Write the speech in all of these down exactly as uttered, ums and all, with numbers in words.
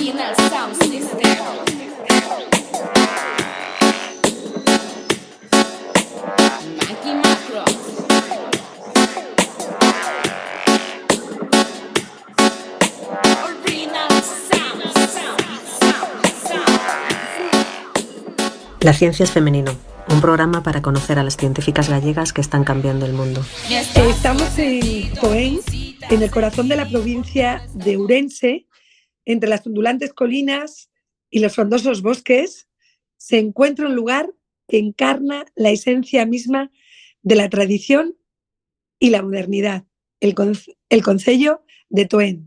Original Sound System. Mikey Macro. Original Sound, Sound, Sound, Sound. La ciencia es femenino, un programa para conocer a las científicas gallegas que están cambiando el mundo. Estamos en Toén, en el corazón de la provincia de Ourense, entre las ondulantes colinas y los frondosos bosques, se encuentra un lugar que encarna la esencia misma de la tradición y la modernidad, el, conce- el concello de Toén.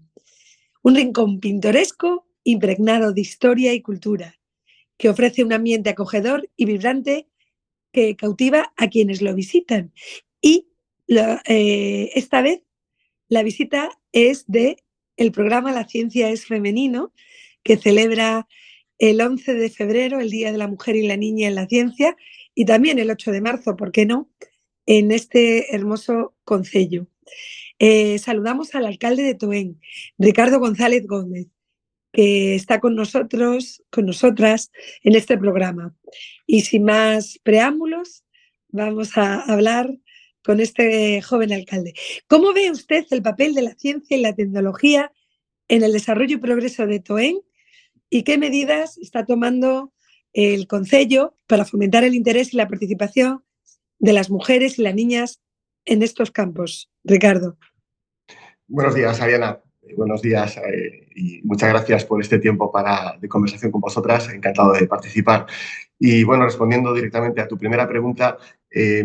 Un rincón pintoresco impregnado de historia y cultura, que ofrece un ambiente acogedor y vibrante que cautiva a quienes lo visitan. Y la, eh, esta vez la visita es de el programa La Ciencia es Femenino, que celebra el once de febrero, el Día de la Mujer y la Niña en la Ciencia, y también el ocho de marzo, ¿por qué no?, en este hermoso concello. Eh, saludamos al alcalde de Toén, Ricardo González Gómez, que está con nosotros, con nosotras en este programa. Y sin más preámbulos, vamos a hablar con este joven alcalde. ¿Cómo ve usted el papel de la ciencia y la tecnología en el desarrollo y progreso de Toén? ¿Y qué medidas está tomando el concello para fomentar el interés y la participación de las mujeres y las niñas en estos campos? Ricardo. Buenos días, Ariana. Buenos días eh, y muchas gracias por este tiempo para, de conversación con vosotras. Encantado de participar. Y bueno, respondiendo directamente a tu primera pregunta, eh,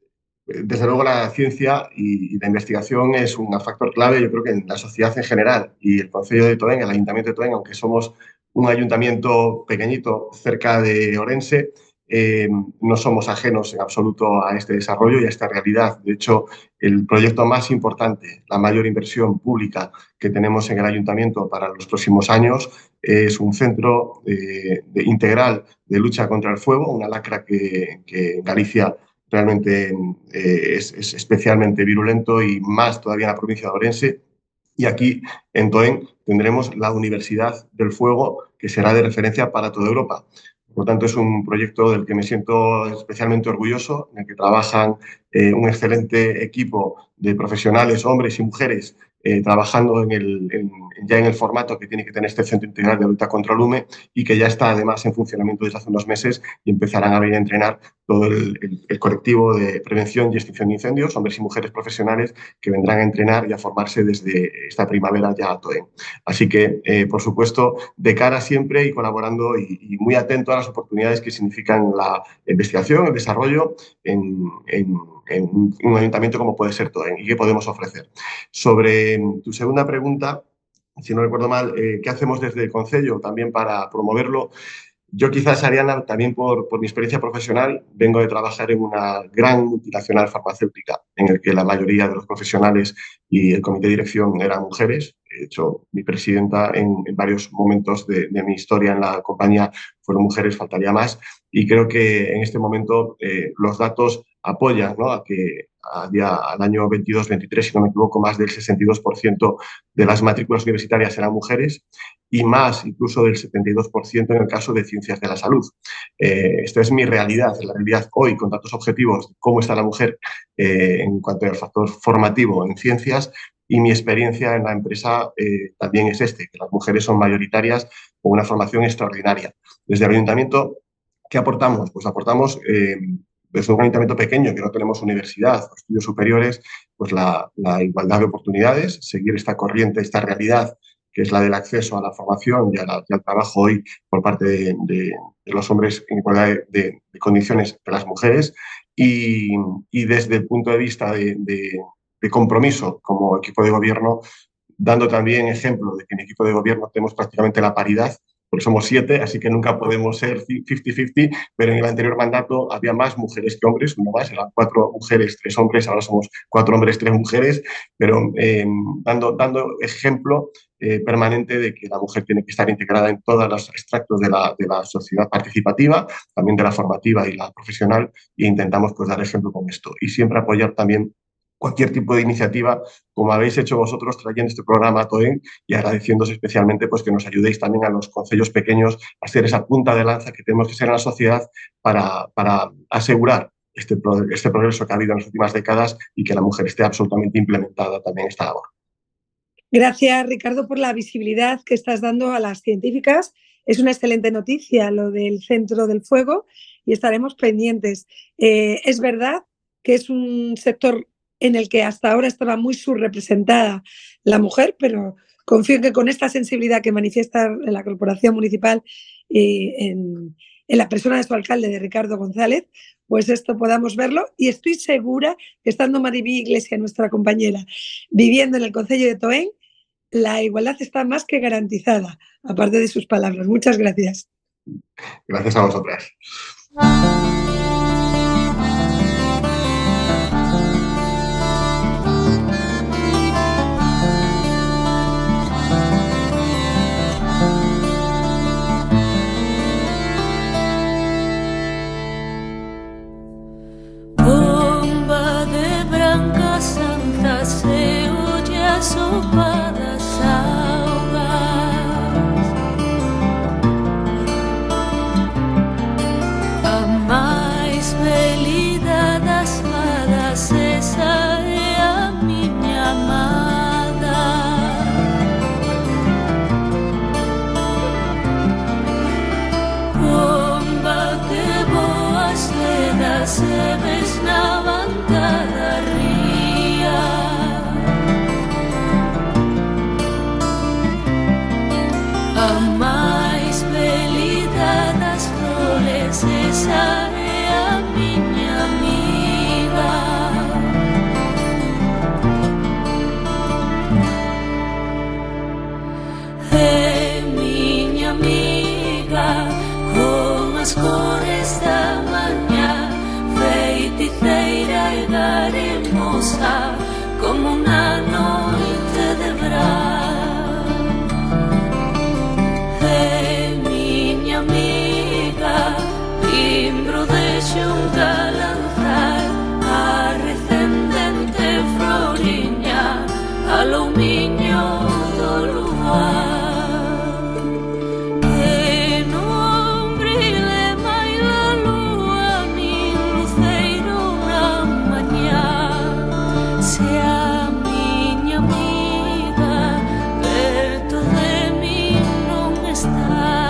desde luego la ciencia y, y la investigación es un factor clave, yo creo que en la sociedad en general, y el concello de Toén, el ayuntamiento de Toén, aunque somos un ayuntamiento pequeñito cerca de Ourense, eh, no somos ajenos en absoluto a este desarrollo y a esta realidad. De hecho, el proyecto más importante, la mayor inversión pública que tenemos en el ayuntamiento para los próximos años, es un centro eh, de, integral de lucha contra el fuego, una lacra que, que en Galicia realmente eh, es, es especialmente virulento y más todavía en la provincia de Ourense. Y aquí, en Toén, tendremos la Universidad del Fuego, que será de referencia para toda Europa. Por lo tanto, es un proyecto del que me siento especialmente orgulloso, en el que trabajan eh, un excelente equipo de profesionales, hombres y mujeres, eh, trabajando en el, en, ya en el formato que tiene que tener este Centro Integral de Lucha contra el Hume y que ya está además en funcionamiento desde hace unos meses y empezarán a venir a entrenar todo el, el, el colectivo de prevención y extinción de incendios, hombres y mujeres profesionales que vendrán a entrenar y a formarse desde esta primavera ya a Toén. Así que, eh, por supuesto, de cara siempre y colaborando y, y muy atento a las oportunidades que significan la investigación, el desarrollo en, en, en un ayuntamiento como puede ser Toén y qué podemos ofrecer. Sobre tu segunda pregunta, si no recuerdo mal, eh, ¿qué hacemos desde el concello también para promoverlo? Yo quizás, Ariana, también por, por mi experiencia profesional, vengo de trabajar en una gran multinacional farmacéutica en el que la mayoría de los profesionales y el comité de dirección eran mujeres. De hecho, mi presidenta en, en varios momentos de, de mi historia en la compañía fueron mujeres, faltaría más. Y creo que en este momento eh, los datos apoyan, ¿no?, a que a día, al año veintidós veintitrés, si no me equivoco, más del sesenta y dos por ciento de las matrículas universitarias eran mujeres y más incluso del setenta y dos por ciento en el caso de ciencias de la salud. Eh, esta es mi realidad, la realidad hoy con datos objetivos de cómo está la mujer eh, en cuanto al factor formativo en ciencias, y mi experiencia en la empresa eh, también es este, que las mujeres son mayoritarias con una formación extraordinaria. Desde el ayuntamiento, ¿qué aportamos? Pues aportamos... Eh, desde un ayuntamiento pequeño que no tenemos universidad o estudios superiores, pues la, la igualdad de oportunidades, seguir esta corriente, esta realidad que es la del acceso a la formación y, a la, y al trabajo hoy por parte de, de, de los hombres en igualdad de, de, de condiciones de las mujeres y, y desde el punto de vista de, de, de compromiso como equipo de gobierno, dando también ejemplo de que en equipo de gobierno tenemos prácticamente la paridad, porque somos siete, así que nunca podemos ser cincuenta cincuenta, pero en el anterior mandato había más mujeres que hombres, uno más, eran cuatro mujeres, tres hombres, ahora somos cuatro hombres, tres mujeres, pero eh, dando, dando ejemplo eh, permanente de que la mujer tiene que estar integrada en todos los extractos de la, de la sociedad participativa, también de la formativa y la profesional, e intentamos pues dar ejemplo con esto. Y siempre apoyar también cualquier tipo de iniciativa, como habéis hecho vosotros trayendo este programa a TOEN y agradeciéndoos especialmente pues, que nos ayudéis también a los concellos pequeños a ser esa punta de lanza que tenemos que ser en la sociedad para, para asegurar este, este progreso que ha habido en las últimas décadas y que la mujer esté absolutamente implementada también en esta labor. Gracias, Ricardo, por la visibilidad que estás dando a las científicas. Es una excelente noticia lo del Centro del Fuego y estaremos pendientes. Eh, es verdad que es un sector en el que hasta ahora estaba muy subrepresentada la mujer, pero confío en que con esta sensibilidad que manifiesta la Corporación Municipal y en, en la persona de su alcalde, de Ricardo González, pues esto podamos verlo. Y estoy segura que estando Maribí Iglesia, nuestra compañera, viviendo en el concello de Toén, la igualdad está más que garantizada, aparte de sus palabras. Muchas gracias. Gracias a vosotras. Bomba de branca santa se oye a sopadas augas, a máis velida das fadas esa é a miña amada. Bomba que boas vedas e ves na bancada ría, a máis velida das flores esa é a miña amiga. É miña amiga con as cores da mañá, feiticeira e garemosa como unha noite de verán. É miña amiga, timbro de xunta lanzar, a recendente floriña, alumiño do luar. Que non brile máis a lúa, nin luceiro na mañá, se a miña amiga perto de min non está.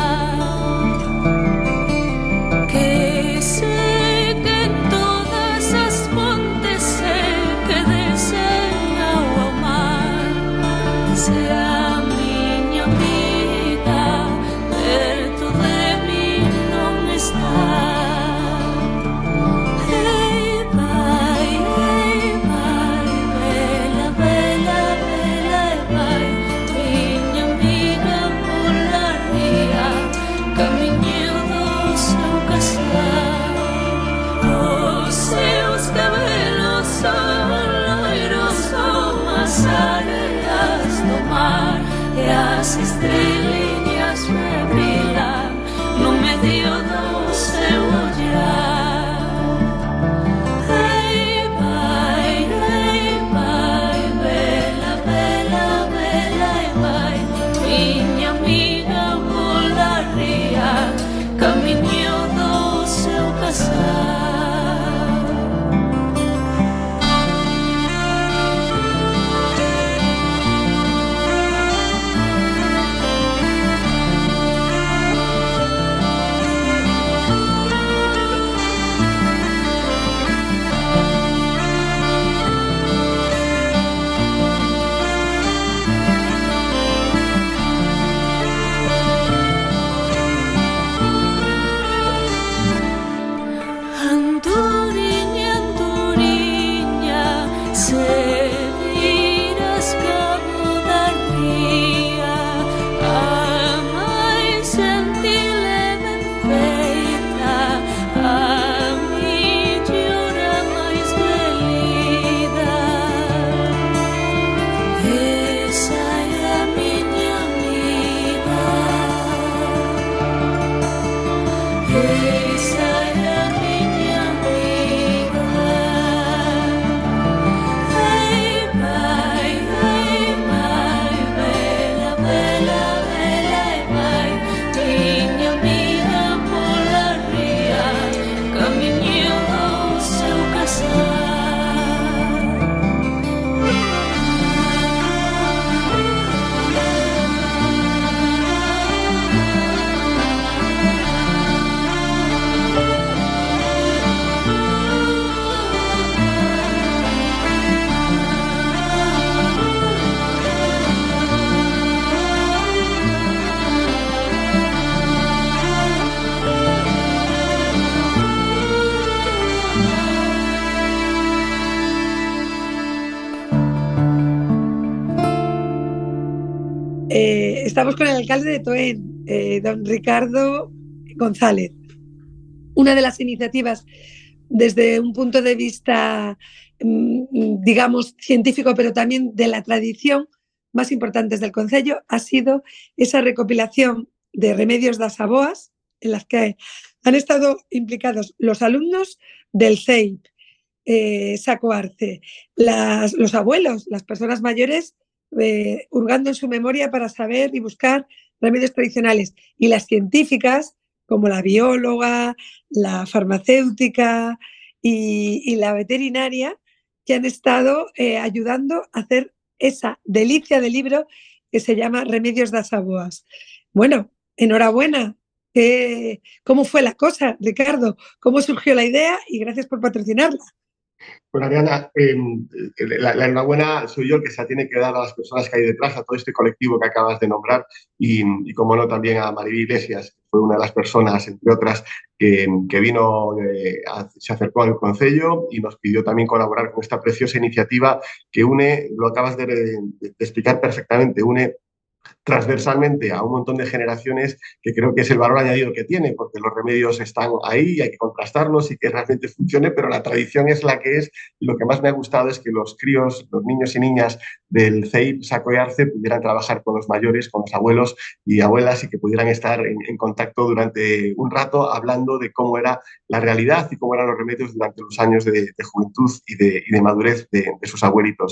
Que sei que en todas as fontes se quedesen ao mar, se a miña amiga perto de min non está. Ei vai, ei vai, vela, vela, vela e vai, miña amiga pola ría, camiñeu do seu casal. Os seus cabelos son loiros como as areas do mar, e as estreliñas me brillan no medio do seu ollar. Ei vai, ei vai, vela, vela, vela e vai, miña amiga pola ría, camiñou do seu casal. Eh, estamos con el alcalde de Toén, eh, don Ricardo González. Una de las iniciativas desde un punto de vista, digamos, científico, pero también de la tradición más importantes del concello, ha sido esa recopilación de remedios das aboas en las que han estado implicados los alumnos del C E I P, eh, Saco Arce, las, los abuelos, las personas mayores, eh, hurgando en su memoria para saber y buscar remedios tradicionales, y las científicas, como la bióloga, la farmacéutica y, y la veterinaria, que han estado eh, ayudando a hacer esa delicia de libro que se llama Remedios das Aboas. Bueno, enhorabuena. ¿Qué, ¿Cómo fue la cosa, Ricardo? ¿Cómo surgió la idea? Y gracias por patrocinarla. Bueno, Ariana, eh, la, la enhorabuena soy yo el que se la tiene que dar a las personas que hay detrás, a todo este colectivo que acabas de nombrar y, y como no, también a Mariví Iglesias, que fue una de las personas, entre otras, que, que vino, eh, a, se acercó al concello y nos pidió también colaborar con esta preciosa iniciativa que une, lo acabas de, de, de explicar perfectamente, une transversalmente a un montón de generaciones, que creo que es el valor añadido que tiene, porque los remedios están ahí y hay que contrastarlos y que realmente funcione, pero la tradición es la que es. Y lo que más me ha gustado es que los críos, los niños y niñas del C E I P Saco y Arce pudieran trabajar con los mayores, con los abuelos y abuelas, y que pudieran estar en, en contacto durante un rato hablando de cómo era la realidad y cómo eran los remedios durante los años de, de juventud y de, y de madurez de, de sus abuelitos.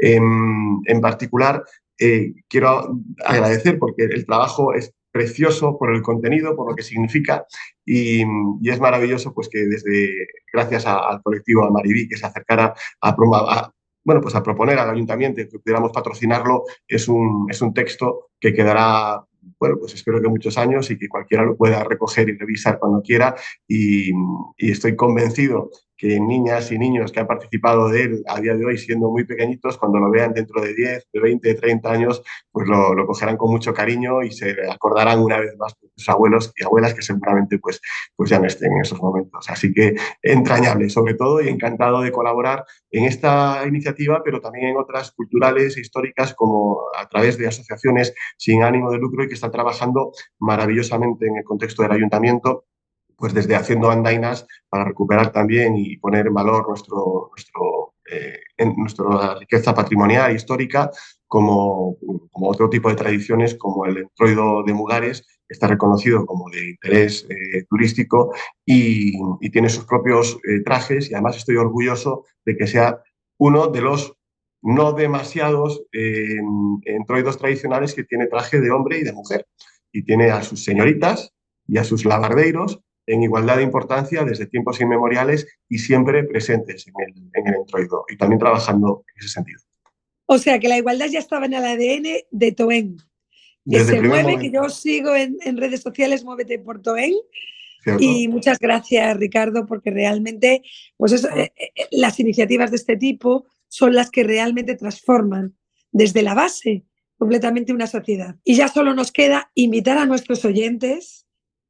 En, en particular, Eh, quiero agradecer porque el trabajo es precioso por el contenido, por lo que significa y, y es maravilloso pues que desde, gracias a, al colectivo, a Mariví, que se acercara a, a, bueno, pues a proponer al ayuntamiento que pudiéramos patrocinarlo, es un, es un texto que quedará, bueno, pues espero que muchos años y que cualquiera lo pueda recoger y revisar cuando quiera y, y estoy convencido que niñas y niños que han participado de él a día de hoy, siendo muy pequeñitos, cuando lo vean dentro de diez, de veinte, de treinta años, pues lo, lo cogerán con mucho cariño y se acordarán una vez más de sus abuelos y abuelas que seguramente pues, pues ya no estén en esos momentos. Así que entrañable, sobre todo, y encantado de colaborar en esta iniciativa, pero también en otras culturales e históricas, como a través de asociaciones sin ánimo de lucro y que están trabajando maravillosamente en el contexto del ayuntamiento, pues desde haciendo andainas para recuperar también y poner en valor nuestro, nuestro, eh, en nuestra riqueza patrimonial histórica, como, como otro tipo de tradiciones, como el entroido de Mugares, que está reconocido como de interés eh, turístico y, y tiene sus propios eh, trajes, y además estoy orgulloso de que sea uno de los no demasiados eh, entroidos tradicionales que tiene traje de hombre y de mujer, y tiene a sus señoritas y a sus lavardeiros en igualdad de importancia desde tiempos inmemoriales y siempre presentes en el, en el entroido y también trabajando en ese sentido. O sea que la igualdad ya estaba en el A D N de Toén. Que Desde se mueve, momento. Que yo sigo en, en redes sociales, Muévete por Toén. ¿Cierto? Y muchas gracias, Ricardo, porque realmente pues eso, eh, eh, las iniciativas de este tipo son las que realmente transforman desde la base completamente una sociedad. Y ya solo nos queda invitar a nuestros oyentes,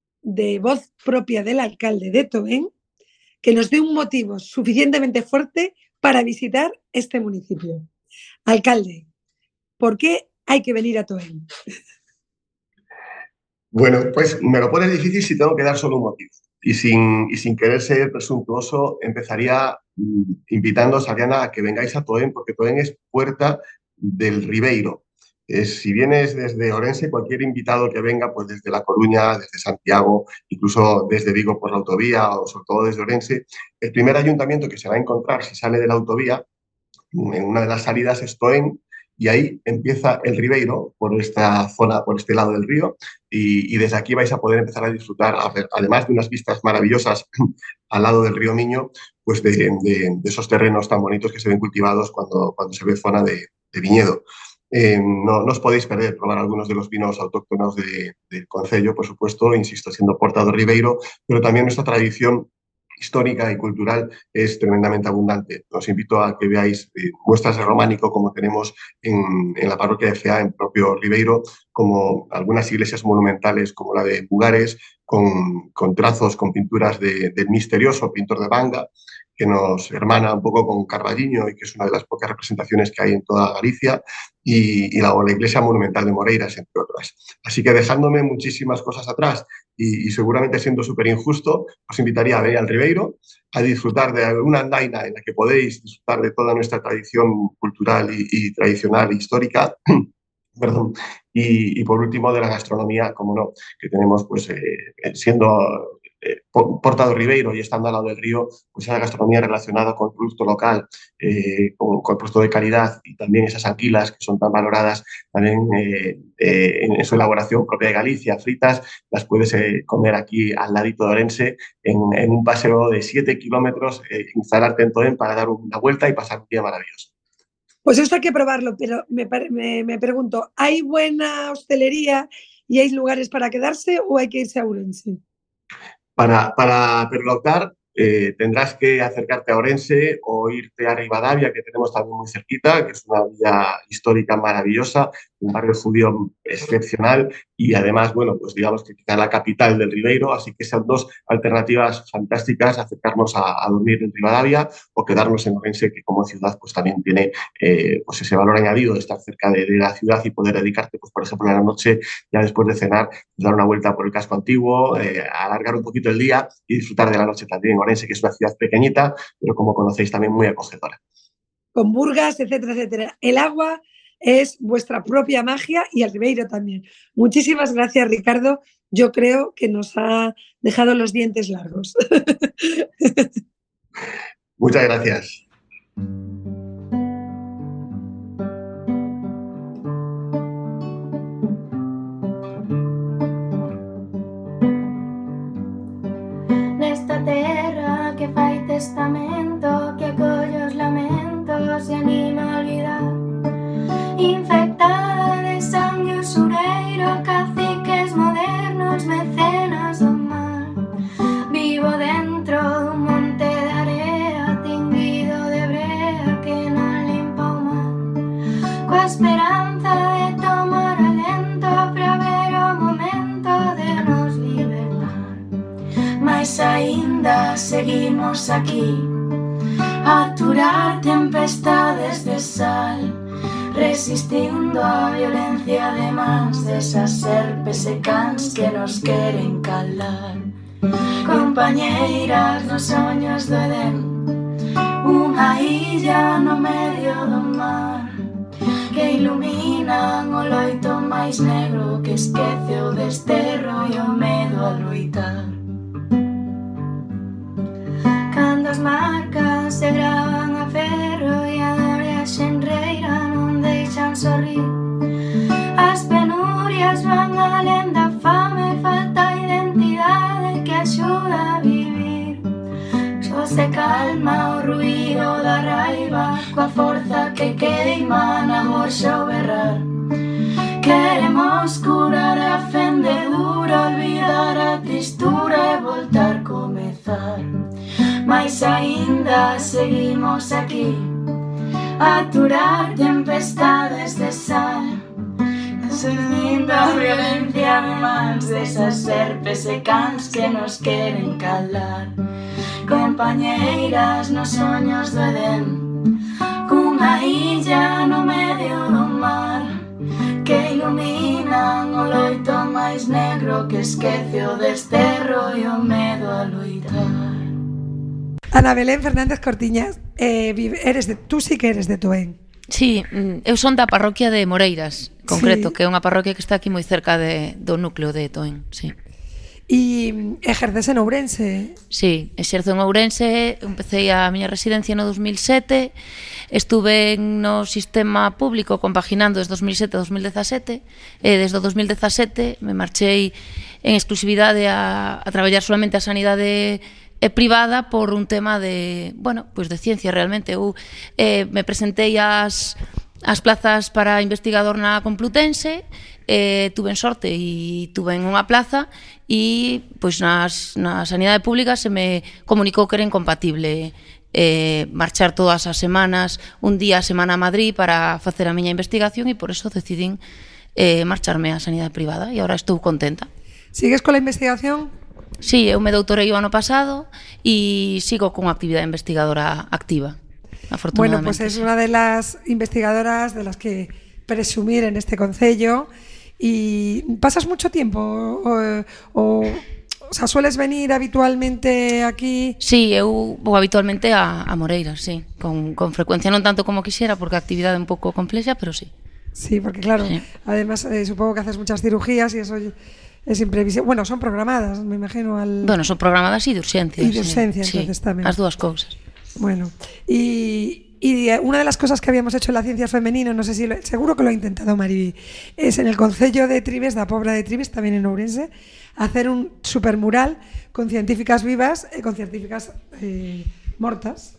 de voz propia del alcalde de Toén, que nos dé un motivo suficientemente fuerte para visitar este municipio. Alcalde, ¿por qué hay que venir a Toén? Bueno, pues me lo pones difícil si tengo que dar solo un motivo. Y sin, y sin querer ser presuntuoso, empezaría mm, invitándoos, Ariana, a que vengáis a Toén, porque Toén es puerta del Ribeiro. Es, si vienes desde Orense, cualquier invitado que venga, pues desde La Coruña, desde Santiago, incluso desde Vigo por la autovía o sobre todo desde Orense, el primer ayuntamiento que se va a encontrar si sale de la autovía, en una de las salidas es Toén, y ahí empieza el Ribeiro, por esta zona, por este lado del río, y, y desde aquí vais a poder empezar a disfrutar, a ver, además de unas vistas maravillosas al lado del río Miño, pues de, de, de esos terrenos tan bonitos que se ven cultivados cuando, cuando se ve zona de, de viñedo. Eh, no, no os podéis perder probar algunos de los vinos autóctonos de, del concello, por supuesto, insisto, siendo Porta do Ribeiro, pero también nuestra tradición histórica y cultural es tremendamente abundante. Os invito a que veáis eh, muestras de románico como tenemos en, en la parroquia de Cea, en propio Ribeiro, como algunas iglesias monumentales como la de Mugares, con, con trazos, con pinturas de, del misterioso pintor de Banga, que nos hermana un poco con Carballiño y que es una de las pocas representaciones que hay en toda Galicia, y, y la, la Iglesia Monumental de Moreiras, entre otras. Así que dejándome muchísimas cosas atrás y, y seguramente siendo súper injusto, os invitaría a venir al Ribeiro, a disfrutar de una andaina en la que podéis disfrutar de toda nuestra tradición cultural y, y tradicional e histórica. Perdón. Y, y por último, de la gastronomía, como no, que tenemos, pues, eh, siendo eh, Porta do Ribeiro y estando al lado del río, pues esa gastronomía relacionada con el producto local, eh, con, con el producto de calidad, y también esas anquilas que son tan valoradas también eh, eh, en su elaboración propia de Galicia, fritas, las puedes eh, comer aquí al ladito de Orense, en, en un paseo de siete kilómetros, eh, instalarte en Toen para dar una vuelta y pasar un día maravilloso. Pues esto hay que probarlo, pero me, me, me pregunto, ¿hay buena hostelería y hay lugares para quedarse o hay que irse a Ourense? Para, para pernoctar eh, tendrás que acercarte a Orense o irte a Ribadavia, que tenemos también muy cerquita, que es una villa histórica maravillosa, un barrio judío excepcional y además, bueno, pues digamos que quizá la capital del Ribeiro, así que son dos alternativas fantásticas, acercarnos a, a dormir en Ribadavia o quedarnos en Orense, que como ciudad pues también tiene eh, pues ese valor añadido de estar cerca de, de la ciudad y poder dedicarte, pues por ejemplo, a la noche, ya después de cenar, dar una vuelta por el casco antiguo, eh, alargar un poquito el día y disfrutar de la noche también en Orense, que es una ciudad pequeñita, pero como conocéis también muy acogedora. Con burgas, etcétera, etcétera. El agua es vuestra propia magia y el Ribeiro también. Muchísimas gracias, Ricardo. Yo creo que nos ha dejado los dientes largos. Muchas gracias. Nesta terra que fai testamento, que acolle os lamentos e anima a olvidar, infectada de sangue usureiro, caciques modernos, mecenas do mar. Vivo dentro dun monte de area, tinguido de brea que non limpa o mar, coa esperanza de tomar alento para ver o momento de nos libertar. Mais aínda seguimos aquí, a aturar tempestades de sal, resistindo a violencia de mans desas serpes e cans que nos queren calar. Compañeiras nos soños do Edén, unha illa no medio do mar, que iluminan o loito máis negro que esquece o desterro e o medo a loitar. Cando as marcas se gravan a ferro e a dor e a xenreira non deixan sorrir, as penurias van alén da fame, falta identidade que axuda a vivir. Só se calma o ruído da raiva coa forza que queima na gorxa o berrar. Queremos curar a fendedura, olvidar a tristura e voltar a comezar. Mais aínda seguimos aquí, a aturar tempestades de sal, resistindo a violencia de mans desas serpes e cans que nos queren calar. Compañeiras nos soños do Edén, cunha illa no medio do mar, que iluminan o loito máis negro que esquece o desterro e o medo a loitar. Ana Belén Fernández Cortiñas, eh, eres de, tú sí que eres de Toen. Sí, eu son da parroquia de Moreiras, concreto, Sí. que é unha parroquia que está aquí moi cerca de, do núcleo de Toen, sí. E ejerces en Ourense. Sí, exerzo en Ourense, empecé a miña residencia no dos mil sete, estuve no sistema público compaginando desde dos mil sete a dos mil dezasete, e desde o dos mil dezasete me marchei en exclusividade a, a traballar solamente a sanidade privada por un tema de, bueno, pues de ciencia realmente. Eu eh, me presentei ás, ás plazas para investigador na Complutense, eh, tuve en sorte e tuve en unha plaza e pois nas, na sanidade pública se me comunicou que era incompatible eh, marchar todas as semanas, un día a semana a Madrid para facer a miña investigación e por eso decidín eh, marcharme á sanidade privada e agora estou contenta. Sigues con la investigación? Sí, eu me doutorei o ano pasado e sigo con actividade investigadora activa, afortunadamente. Bueno, pues es una de las investigadoras de las que presumir en este concello. ¿Y pasas mucho tiempo o, o, o sea, sueles venir habitualmente aquí? Sí, eu vou habitualmente a, a Moreiras, sí, con, con frecuencia, non tanto como quisiera porque a actividade é un pouco complexa, pero sí. Sí, porque claro, sí. Además eh, supongo que haces muchas cirugías y eso es imprevisible. Bueno, son programadas, me imagino. Al... Bueno, son programadas y de urgencias. Y de urgencias, sí, entonces sí, también. As dúas cousas. Bueno, y, y una de las cosas que habíamos hecho en la ciencia femenina, no sé si lo, seguro que lo ha intentado Mariví, es en el Concello de Trives, da Pobra de Trives, también en Ourense, hacer un supermural con científicas vivas, eh, con científicas eh, mortas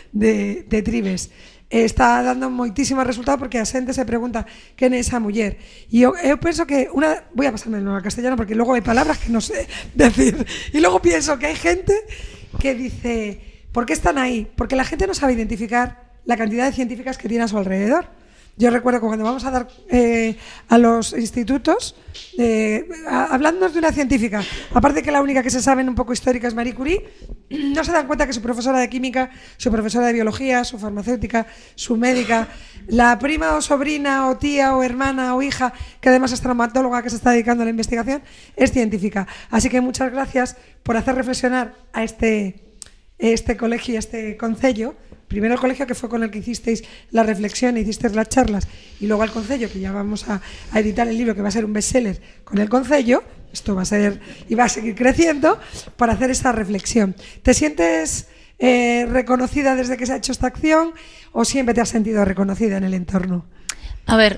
de, de Trives. Está dando moitísimo resultado porque a xente se pregunta quen é esa muller. E eu, eu penso que una, voy a pasarme al castellano porque luego hay palabras que no sé decir. Y luego pienso que hay gente que dice, ¿por qué están ahí? Porque la gente no sabe identificar la cantidad de científicas que tiene a su alrededor. Yo recuerdo que cuando vamos a dar eh, a los institutos, eh, hablándonos de una científica, aparte que la única que se sabe un poco histórica es Marie Curie, no se dan cuenta que su profesora de química, su profesora de biología, su farmacéutica, su médica, la prima o sobrina o tía o hermana o hija, que además es traumatóloga que se está dedicando a la investigación, es científica. Así que muchas gracias por hacer reflexionar a este, este colegio y a este concello. Primero el colegio, que fue con el que hicisteis la reflexión, hicisteis las charlas, y luego al concello, que ya vamos a, a editar el libro, que va a ser un bestseller con el concello. Esto va a ser y va a seguir creciendo para hacer esa reflexión. ¿Te sientes eh, reconocida desde que se ha hecho esta acción o siempre te has sentido reconocida en el entorno? A ver,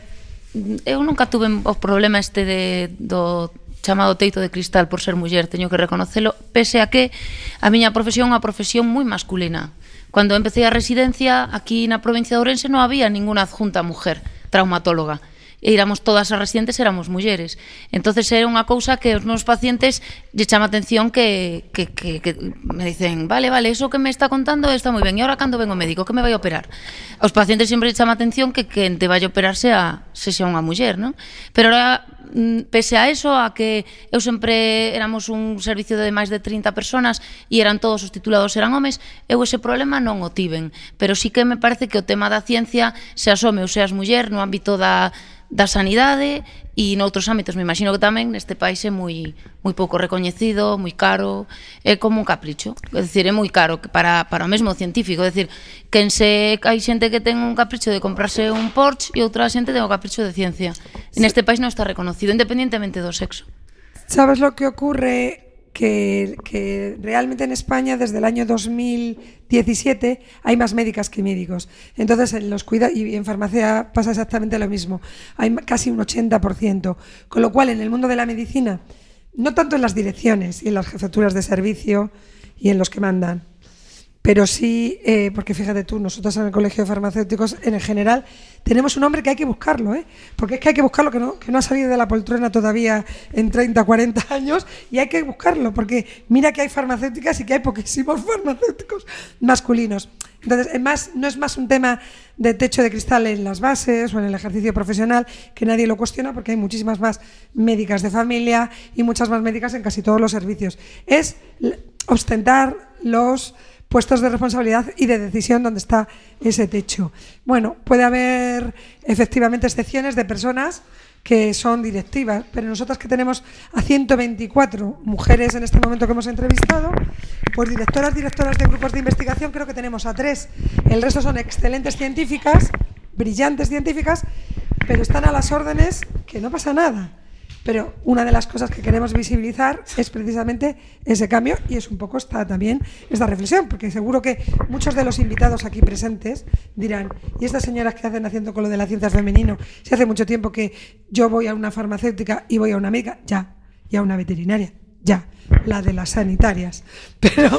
eu nunca tuve o problema este de, do chamado teito de cristal por ser muller, teño que reconocelo, pese a que a miña profesión é unha profesión moi masculina. Cuando empecé a residencia aquí na provincia de Ourense non había ninguna adjunta mujer traumatóloga. E éramos todas as residentes, éramos mulleres. Entonces era unha cousa que os meus pacientes lle chama atención que, que, que, que me dicen, vale, vale, eso que me está contando está moi ben, e ahora cando ven o médico, que me vai a operar? Aos pacientes sempre lle chama atención que quen te vai a operar sea, se xa unha muller, non? Pero ahora, pese a eso, a que eu sempre éramos un servicio de máis de trinta personas e eran todos os titulados eran homes, eu ese problema non o tiven, pero sí que me parece que o tema da ciencia, seas home ou seas muller, no ámbito da da sanidade e noutros ámbitos, me imagino que tamén neste país é moi moi pouco recoñecido, moi caro, é como un capricho, é dicir, é moi caro para, para o mesmo científico, é dicir, quen se hai xente que ten un capricho de comprarse un Porsche e outra xente ten o capricho de ciencia. En este país non está reconocido, independientemente do sexo. ¿Sabes lo que ocurre? Que, que realmente en España desde el año dos mil diecisiete hay más médicas que médicos. Entonces en los cuida y en farmacia pasa exactamente lo mismo. Hay casi un ochenta por ciento. Con lo cual en el mundo de la medicina, no tanto en las direcciones y en las jefaturas de servicio y en los que mandan, pero sí, eh, porque fíjate tú, nosotros en el Colegio de Farmacéuticos en general tenemos un hombre que hay que buscarlo, ¿eh? Porque es que hay que buscarlo, que no, que no ha salido de la poltrona todavía en treinta, cuarenta años, y hay que buscarlo, porque mira que hay farmacéuticas y que hay poquísimos farmacéuticos masculinos. Entonces, es más, no es más un tema de techo de cristal en las bases o en el ejercicio profesional, que nadie lo cuestiona, porque hay muchísimas más médicas de familia y muchas más médicas en casi todos los servicios. Es ostentar los puestos de responsabilidad y de decisión donde está ese techo. Bueno, puede haber efectivamente excepciones de personas que son directivas, pero nosotras que tenemos a ciento veinticuatro mujeres en este momento que hemos entrevistado, pues directoras, directoras de grupos de investigación creo que tenemos a tres. El resto son excelentes científicas, brillantes científicas, pero están a las órdenes que no pasa nada. Pero una de las cosas que queremos visibilizar es precisamente ese cambio, y es un poco esta, también esta reflexión, porque seguro que muchos de los invitados aquí presentes dirán, ¿y estas señoras que hacen haciendo con lo de la ciencia femenino? Si hace mucho tiempo que yo voy a una farmacéutica y voy a una médica, ya, y a una veterinaria, ya, la de las sanitarias. Pero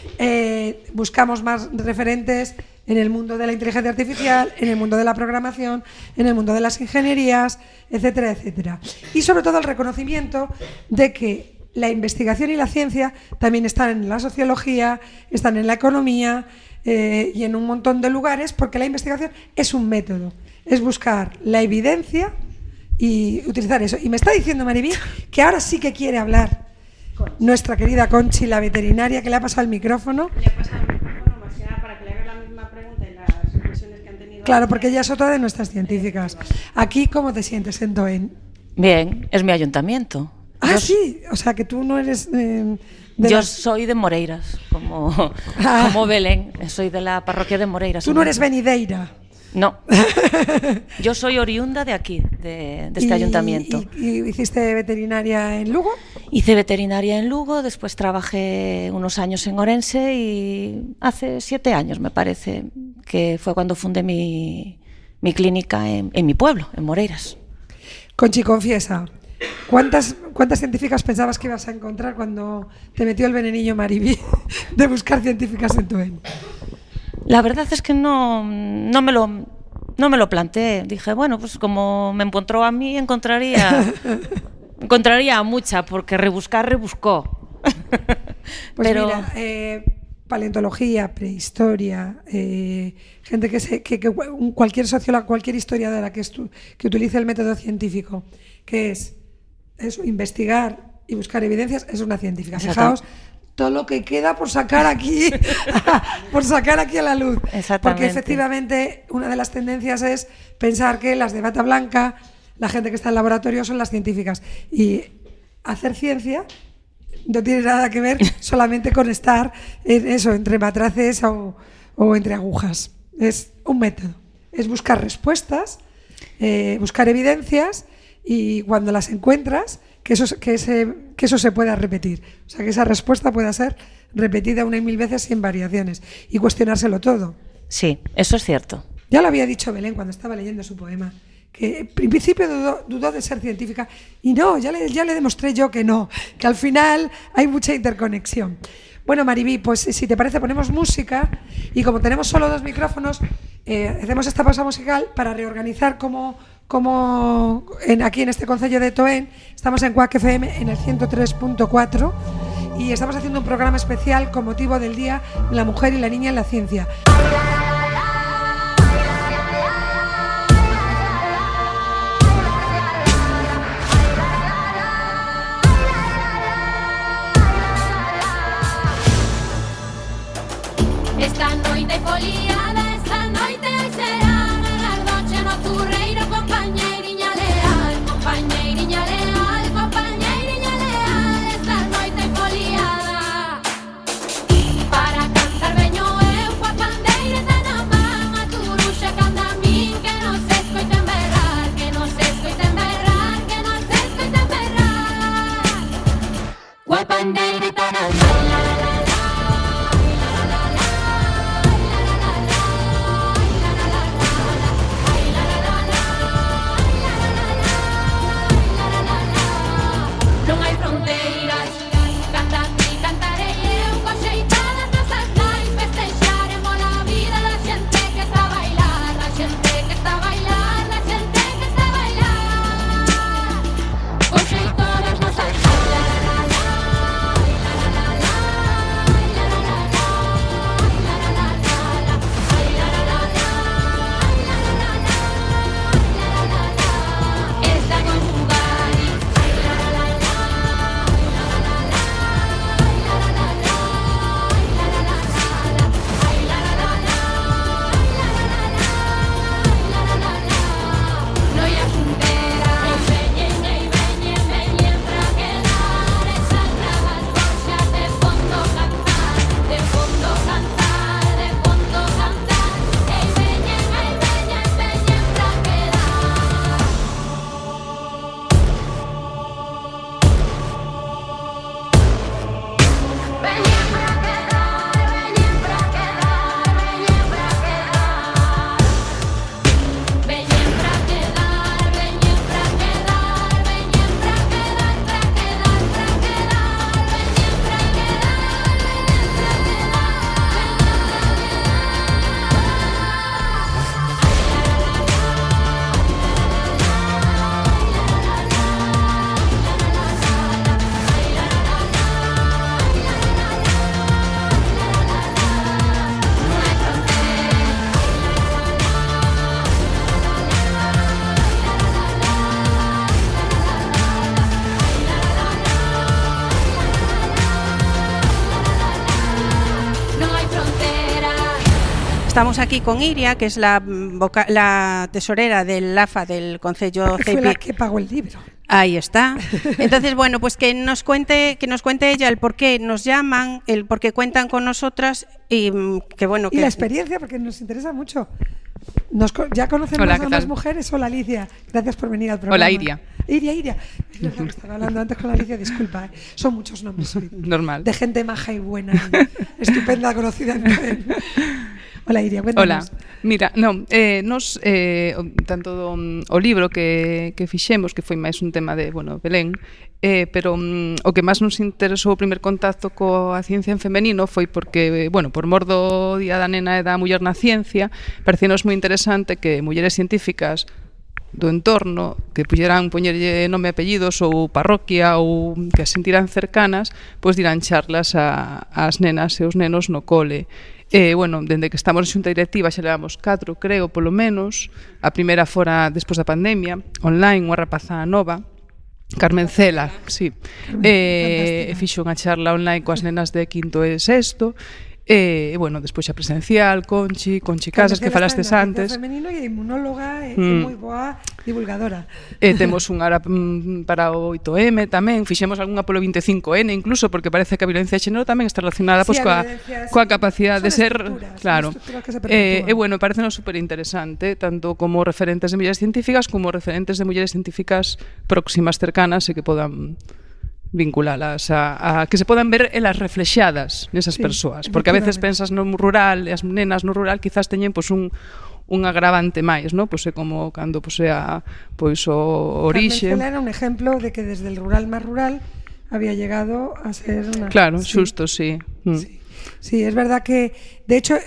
eh, buscamos más referentes en el mundo de la inteligencia artificial, en el mundo de la programación, en el mundo de las ingenierías, etcétera, etcétera. Y sobre todo el reconocimiento de que la investigación y la ciencia también están en la sociología, están en la economía eh, y en un montón de lugares, porque la investigación es un método, es buscar la evidencia y utilizar eso. Y me está diciendo Mariví que ahora sí que quiere hablar nuestra querida Conchi, la veterinaria, que le ha pasado el micrófono. Le ha pasado el micrófono, más que nada para que le haga la misma pregunta y las impresiones que han tenido. Claro, porque ella es otra de nuestras científicas. Aquí, ¿cómo te sientes en Toen? Bien, es mi ayuntamiento. Ah, yo, sí, o sea que tú no eres... Eh, de yo las... soy de Moreiras, como, Ah. como Belén, soy de la parroquia de Moreiras. Tú no eres venideira. No, yo soy oriunda de aquí, de, de este Y- ayuntamiento. Y, y hiciste veterinaria en Lugo? Hice veterinaria en Lugo, después trabajé unos años en Orense y hace siete años, me parece, que fue cuando fundé mi, mi clínica en, en mi pueblo, en Moreiras. Conchi, confiesa, ¿cuántas, ¿cuántas científicas pensabas que ibas a encontrar cuando te metió el venenillo Mariby de buscar científicas en Toen? La verdad es que no, no, me lo, no me lo planteé. Dije, bueno, pues como me encontró a mí, encontraría, encontraría a mucha, porque rebuscar, rebuscó. Pues Pero mira, eh, paleontología, prehistoria, eh, gente que, se, que, que un- cualquier socióloga, cualquier historiadora que, estu- que utilice el método científico, que es eso, investigar y buscar evidencias, es una científica. Exacto. Fijaos todo lo que queda por sacar aquí, por sacar aquí a la luz. Exactamente. Porque efectivamente una de las tendencias es pensar que las de bata blanca, la gente que está en laboratorio son las científicas. Y hacer ciencia no tiene nada que ver solamente con estar en eso, entre matraces o, o entre agujas. Es un método. Es buscar respuestas, eh, buscar evidencias y cuando las encuentras, que eso, que, ese, que eso se pueda repetir. O sea, que esa respuesta pueda ser repetida una y mil veces sin variaciones y cuestionárselo todo. sí, eso es cierto. Ya lo había dicho Belén cuando estaba leyendo su poema, que en principio dudó, dudó de ser científica y no, ya le, ya le demostré yo que no, que al final hay mucha interconexión. Bueno, Mariby, pues si te parece ponemos música y como tenemos solo dos micrófonos, eh, hacemos esta pausa musical para reorganizar cómo, cómo en, aquí en este concello de Toen, estamos en Quack F M en el ciento tres punto cuatro y estamos haciendo un programa especial con motivo del Día de la Mujer y la Niña en la Ciencia. Esta noite foliada, esta noite será Nas noche nocturreiro, compañeiriña leal Compañeiriña leal, compañeiriña leal Esta noite foliada Para cantar veño eu coa pandeira Estamos aquí con Iria, que es la, voca- la tesorera del A F A del Concello Que fue la Cepi. que pagó el libro. Ahí está. Entonces, bueno, pues que nos cuente, que nos cuente ella el por qué nos llaman, el por qué cuentan con nosotras y mm, que bueno Y que la experiencia, porque nos interesa mucho. Nos co- ya conocemos Hola, a ¿qué más tal? mujeres. Hola, Alicia. Gracias por venir al programa. Hola, Iria. Iria, Iria. Es verdad que estaba hablando antes con la Alicia, disculpa. ¿eh? Son muchos nombres hoy. Normal. De gente maja y buena. y estupenda, conocida en Jaén. Hola, Iria, cuéntanos. Hola, mira, non, eh, nos, eh, o- tanto do, mm, o libro que, que fixemos, que foi máis un tema de, bueno, Belén, eh, pero mm, o que máis nos interesou o primer contacto coa ciencia en femenino foi porque, bueno, por mor do Día da Nena e da Muller na Ciencia, parecíanos moi interesante que mulleres científicas do entorno que pudieran poñerlle nome e apellidos ou parroquia ou que as sentiran cercanas, pois dirán charlas a, as nenas e os nenos no cole. E, bueno, dende que estamos en xunta directiva xa levamos catro, creo, polo menos. A primeira fora despois da pandemia, online, unha rapaza nova, Carmen Cela, sí. E, e fixo unha charla online coas nenas de quinto e sexto. E, bueno, despois xa presencial, Conchi, Conchi Casas, que falastes antes. Femenino e inmunóloga e Mm. moi boa divulgadora. E temos un ara mm, para o oito eme tamén, fixemos algunha polo vinte e cinco ene incluso, porque parece que a violencia de xénero tamén está relacionada Sí, pois, a coa, violencia, coa sí. capacidade Son de ser, estructuras, son claro. estructuras que se E, perpetúan. e bueno, parecenos super interesante, tanto como referentes de mulleres científicas como referentes de mulleres científicas próximas, cercanas e que podan vinculalas a, a que se podan ver elas reflexadas nesas Sí, persoas, porque a veces efectivamente. pensas no rural, e as nenas no rural quizás teñen pois un un agravante máis, ¿no? Pois é como cando pois é a pois o orixe. Carmen Cela era un ejemplo de que desde el rural más rural había llegado a ser una... Claro, sí. xusto, sí. Mm. Sí. Sí, es verdad que, de hecho,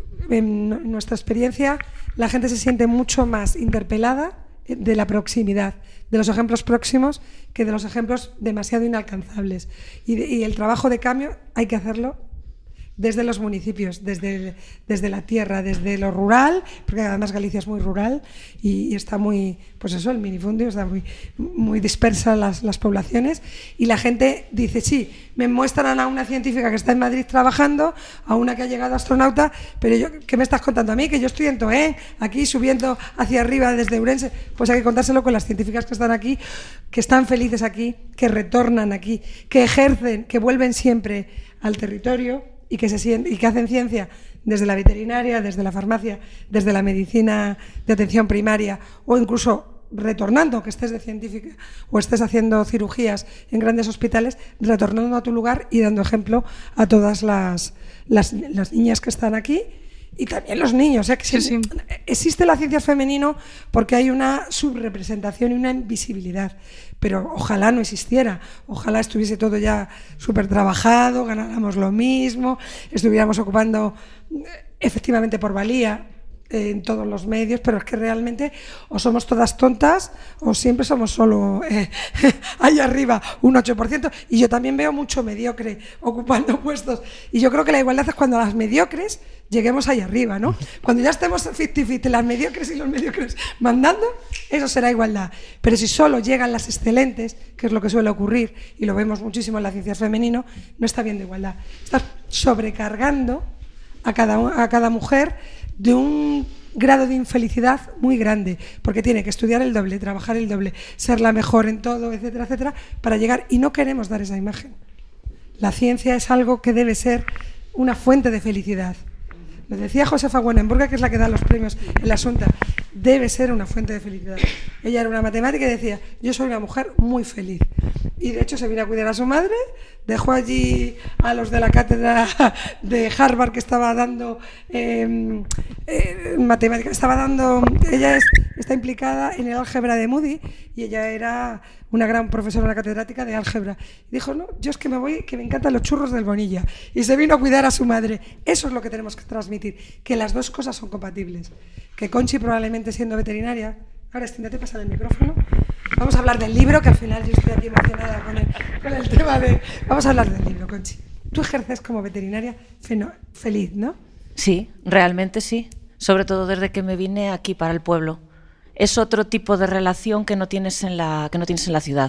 en nuestra experiencia, la gente se siente mucho más interpelada de la proximidad, de los ejemplos próximos, que de los ejemplos demasiado inalcanzables. Y, de- y el trabajo de cambio hay que hacerlo desde los municipios, desde, desde la tierra, desde lo rural, porque además Galicia es muy rural y, y está muy, pues eso, el minifundio está muy, muy dispersa las, las poblaciones, y la gente dice, sí, me muestran a una científica que está en Madrid trabajando, a una que ha llegado astronauta, pero yo, ¿qué me estás contando a mí? Que yo estoy en Toén, aquí subiendo hacia arriba desde Ourense. Pues hay que contárselo con las científicas que están aquí, que están felices aquí, que retornan aquí, que ejercen, que vuelven siempre al territorio, y que, se sien- y que hacen ciencia desde la veterinaria, desde la farmacia, desde la medicina de atención primaria, o incluso retornando, que estés de científica o estés haciendo cirugías en grandes hospitales, retornando a tu lugar y dando ejemplo a todas las, las, las niñas que están aquí. Y también los niños, ¿eh? Que Sí, siempre- sí. Existe la ciencia femenino porque hay una subrepresentación y una invisibilidad, pero ojalá no existiera, ojalá estuviese todo ya súper trabajado, ganáramos lo mismo, estuviéramos ocupando eh, efectivamente por valía eh, en todos los medios, pero es que realmente o somos todas tontas o siempre somos solo eh, ahí arriba un ocho por ciento, y yo también veo mucho mediocre ocupando puestos, y yo creo que la igualdad es cuando las mediocres lleguemos ahí arriba, ¿no? Cuando ya estemos cincuenta cincuenta, las mediocres y los mediocres mandando, eso será igualdad. Pero si solo llegan las excelentes, que es lo que suele ocurrir, y lo vemos muchísimo en la ciencia femenino, no está viendo igualdad. Estás sobrecargando a cada, a cada mujer de un grado de infelicidad muy grande, porque tiene que estudiar el doble, trabajar el doble, ser la mejor en todo, etcétera, etcétera, para llegar, y no queremos dar esa imagen. La ciencia es algo que debe ser una fuente de felicidad. Lo decía Josefa Wenenburger, que es la que da los premios en la Asunta, debe ser una fuente de felicidad. Ella era una matemática y decía, yo soy una mujer muy feliz. Y de hecho se vino a cuidar a su madre, dejó allí a los de la cátedra de Harvard que estaba dando eh, eh, matemática, estaba dando, ella es, está implicada en el álgebra de Moody, y ella era una gran profesora, una catedrática de álgebra. Y dijo, no, yo es que me voy, que me encantan los churros del Bonilla. Y se vino a cuidar a su madre. Eso es lo que tenemos que transmitir, que las dos cosas son compatibles. Que Conchi, probablemente siendo veterinaria, ahora te pasar el micrófono, vamos a hablar del libro, que al final yo estoy aquí emocionada con el, con el tema de... Vamos a hablar del libro, Conchi. Tú ejerces como veterinaria feno- feliz, ¿no? Sí, realmente sí. Sobre todo desde que me vine aquí para el pueblo. Es otro tipo de relación que no tienes en la, que no tienes en la ciudad.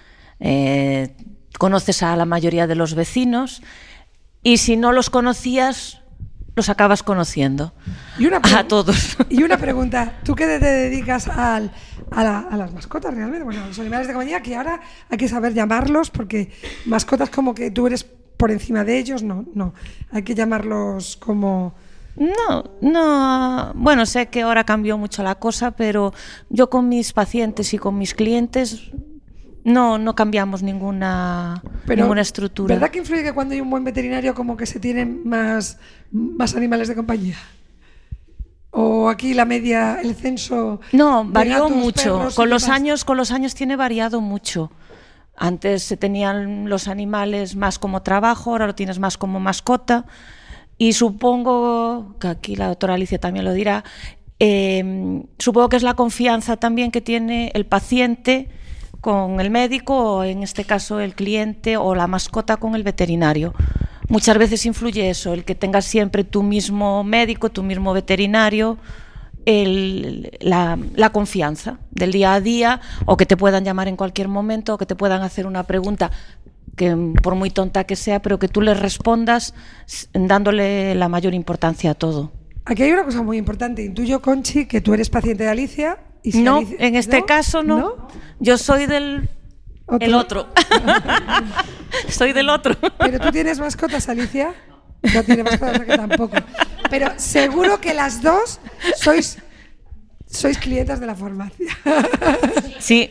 Eh, conoces a la mayoría de los vecinos, y si no los conocías, los acabas conociendo y una a todos. Y una pregunta, ¿tú qué te dedicas al, a, la, a las mascotas realmente? Bueno, a los animales de compañía, que ahora hay que saber llamarlos, porque mascotas como que tú eres por encima de ellos, no, no. Hay que llamarlos como... No, no, bueno, sé que ahora cambió mucho la cosa, pero yo con mis pacientes y con mis clientes no, no cambiamos ninguna, pero, ninguna estructura. ¿Verdad que influye que cuando hay un buen veterinario como que se tienen más, más animales de compañía? ¿O aquí la media, el censo? No, varió gatos, mucho, con los, demás? años, con los años tiene variado mucho. Antes se tenían los animales más como trabajo, ahora lo tienes más como mascota. Y supongo, que aquí la doctora Alicia también lo dirá, eh, supongo que es la confianza también que tiene el paciente con el médico, o en este caso el cliente, o la mascota con el veterinario. Muchas veces influye eso, el que tengas siempre tu mismo médico, tu mismo veterinario, el, la, la confianza del día a día, o que te puedan llamar en cualquier momento, o que te puedan hacer una pregunta que por muy tonta que sea, pero que tú le respondas dándole la mayor importancia a todo. Aquí hay una cosa muy importante. Intuyo, Conchi, que tú eres paciente de Alicia. Y si no, Alicia... en este ¿No? caso no. ¿No? Yo soy del ¿Otro? el otro. Soy del otro. ¿Pero tú tienes mascotas, Alicia? No tiene mascotas, o sea que tampoco. Pero seguro que las dos sois, sois clientas de la farmacia. Sí.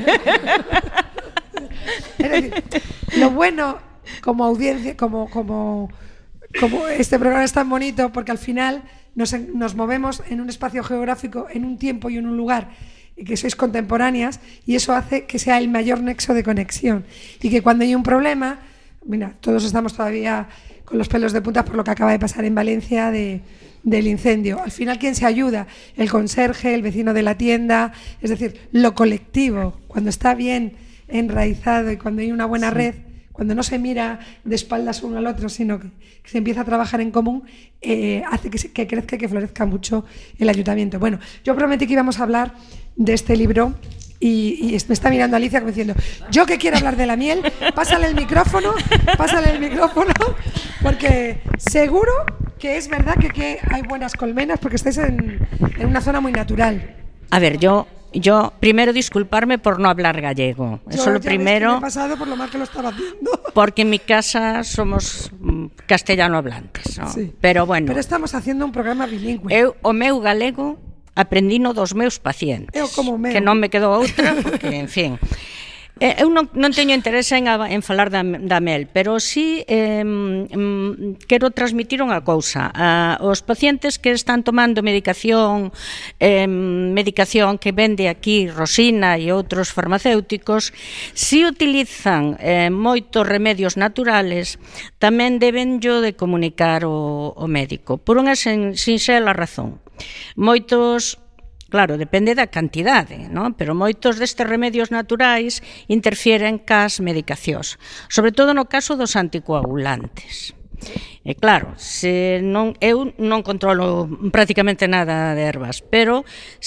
Es decir, lo bueno como audiencia, como, como, como este programa es tan bonito, porque al final nos, nos movemos en un espacio geográfico, en un tiempo y en un lugar, y que sois contemporáneas, y eso hace que sea el mayor nexo de conexión. Y que cuando hay un problema, mira, todos estamos todavía con los pelos de punta por lo que acaba de pasar en Valencia de, del incendio. Al final, ¿quién se ayuda? El conserje, el vecino de la tienda, es decir, lo colectivo, cuando está bien enraizado y cuando hay una buena sí. red, cuando no se mira de espaldas uno al otro, sino que, que se empieza a trabajar en común, eh, hace que, se, que crezca y que florezca mucho el ayuntamiento. Bueno, yo prometí que íbamos a hablar de este libro y, y me está mirando Alicia como diciendo, yo que quiero hablar de la miel, pásale el micrófono, pásale el micrófono, porque seguro que es verdad que, que hay buenas colmenas, porque estáis en, en una zona muy natural. A ver, yo... Yo, primero, disculparme por no hablar gallego. Yo Eso lo primero. Me he pasado por lo mal que lo estaba haciendo. Porque en mi casa somos castellano hablantes, ¿no? Sí. Pero bueno. Pero estamos haciendo un programa bilingüe. Eu, o meu galego aprendino dos meus pacientes. Eu como meu. Que non me quedou outra, porque, en fin. Eh, eu non, non teño interese en, en falar da, da mel, pero sí eh, mm, quero transmitir unha cousa. Ah, os pacientes que están tomando medicación eh, medicación que vende aquí Rosina e outros farmacéuticos, si utilizan eh, moitos remedios naturales, tamén deben yo de comunicar o, o médico, por unha sin, sinxela razón. Moitos Claro, depende da cantidade, non? Pero moitos destes remedios naturais interfieren cas medicacións, sobre todo no caso dos anticoagulantes. E claro, se non, eu non controlo prácticamente nada de ervas, pero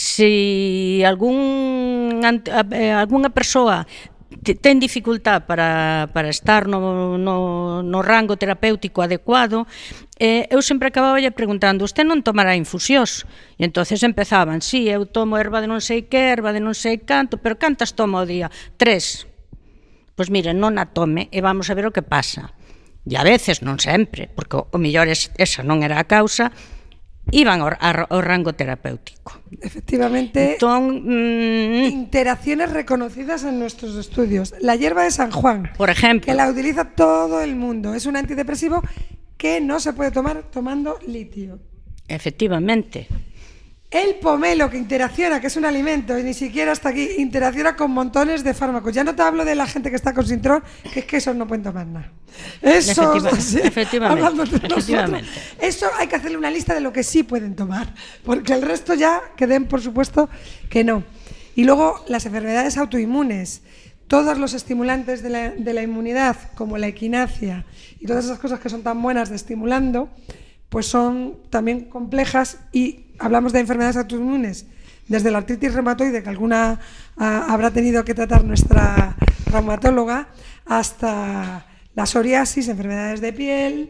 se algún, algunha persoa ten dificultad para, para estar no, no, no rango terapéutico adecuado, eh, eu sempre acababa preguntando, usted non tomará infusións? E entonces empezaban, sí, eu tomo erva de non sei que, erva de non sei canto, pero cantas tomo ao día? Tres. Pois mire, non a tome e vamos a ver o que pasa. E a veces, non sempre, porque o mellor esa non era a causa, iban ao, ao rango terapéutico. Efectivamente, Entón, mm, interacciones reconocidas en nuestros estudios. La hierba de San Juan, por ejemplo, que la utiliza todo el mundo, es un antidepresivo que no se puede tomar tomando litio. Efectivamente. El pomelo, que interacciona, que es un alimento, y ni siquiera hasta aquí, interacciona con montones de fármacos. Ya no te hablo de la gente que está con Sintrón, que es que esos no pueden tomar nada. Eso, Efectiva, sí, efectivamente, efectivamente. Eso hay que hacerle una lista de lo que sí pueden tomar, porque el resto ya que den, por supuesto, que no. Y luego las enfermedades autoinmunes, todos los estimulantes de la, de la inmunidad, como la equinacia y todas esas cosas que son tan buenas de estimulando, pues son también complejas, y hablamos de enfermedades autoinmunes desde la artritis reumatoide, que alguna a, habrá tenido que tratar nuestra reumatóloga, hasta la psoriasis, enfermedades de piel,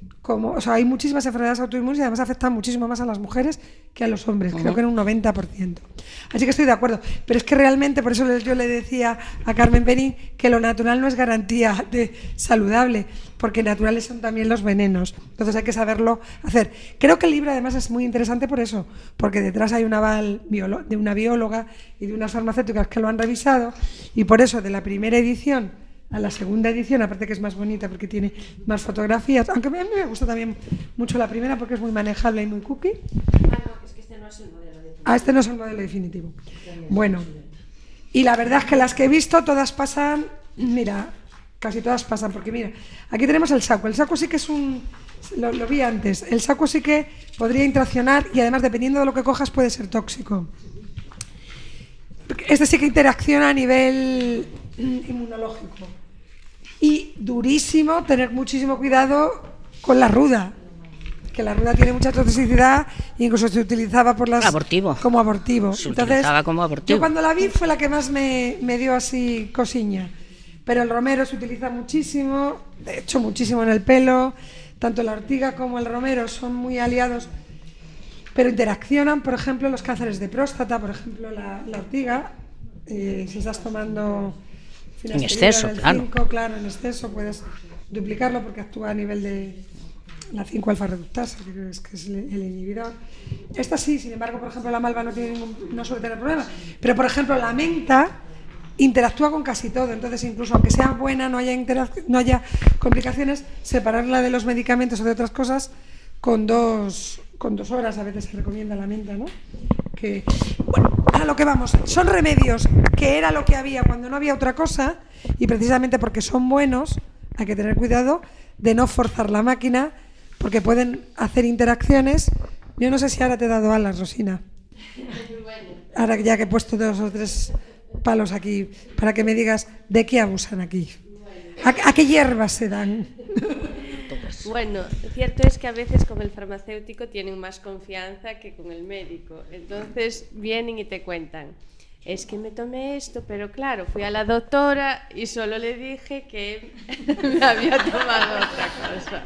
como, o sea, hay muchísimas enfermedades autoinmunes y además afectan muchísimo más a las mujeres que a los hombres, uh-huh. creo que en un noventa por ciento. Así que estoy de acuerdo, pero es que realmente, por eso yo le decía a Carmen Perín que lo natural no es garantía de saludable, porque naturales son también los venenos, entonces hay que saberlo hacer. Creo que el libro además es muy interesante por eso, porque detrás hay un aval de una bióloga y de unas farmacéuticas que lo han revisado, y por eso de la primera edición a la segunda edición, aparte que es más bonita porque tiene más fotografías, aunque a mí me gusta también mucho la primera porque es muy manejable y muy cookie. Ah, no, es que este no es el modelo definitivo. Ah, este no es el modelo definitivo. Bueno, y la verdad es que las que he visto todas pasan, mira, casi todas pasan, porque mira, aquí tenemos el saco. El saco sí que es un, lo, lo vi antes, el saco sí que podría interaccionar y además dependiendo de lo que cojas puede ser tóxico. Este sí que interacciona a nivel inmunológico. Y durísimo, tener muchísimo cuidado con la ruda, que la ruda tiene mucha toxicidad e incluso se utilizaba por las abortivo. como abortivo. Se Entonces, utilizaba como abortivo. Yo cuando la vi fue la que más me, me dio así cosiña. Pero el romero se utiliza muchísimo, de hecho muchísimo en el pelo, tanto la ortiga como el romero son muy aliados, pero interaccionan, por ejemplo, los cánceres de próstata, por ejemplo, la, la ortiga, eh, si estás tomando en exceso, claro. cinco, claro, en exceso puedes duplicarlo porque actúa a nivel de la cinco alfa reductasa, que es, que es el, el inhibidor. Esta sí, sin embargo, por ejemplo, la malva no, tiene ningún, no suele tener problema, pero por ejemplo, la menta interactúa con casi todo, entonces incluso aunque sea buena, no haya, interac- no haya complicaciones, separarla de los medicamentos o de otras cosas con dos, con dos horas a veces se recomienda la menta, ¿no? Que, bueno, a lo que vamos, son remedios que era lo que había cuando no había otra cosa y precisamente porque son buenos hay que tener cuidado de no forzar la máquina porque pueden hacer interacciones. Yo no sé si ahora te he dado alas, Rosina, ahora ya que he puesto dos o tres palos aquí para que me digas de qué abusan aquí, a, a qué hierbas se dan. Bueno, cierto es que a veces con el farmacéutico tienen más confianza que con el médico. Entonces vienen y te cuentan, es que me tomé esto, pero claro, fui a la doctora y solo le dije que me había tomado otra cosa.